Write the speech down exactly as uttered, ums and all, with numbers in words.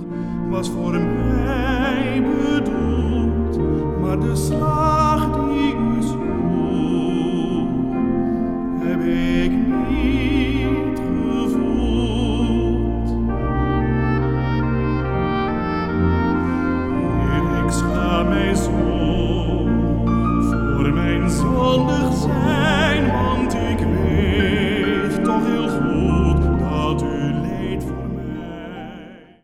was voor mij bedoeld, maar de slag die u sloeg, heb ik niet gevoeld. Heer, ik schaam mij zo.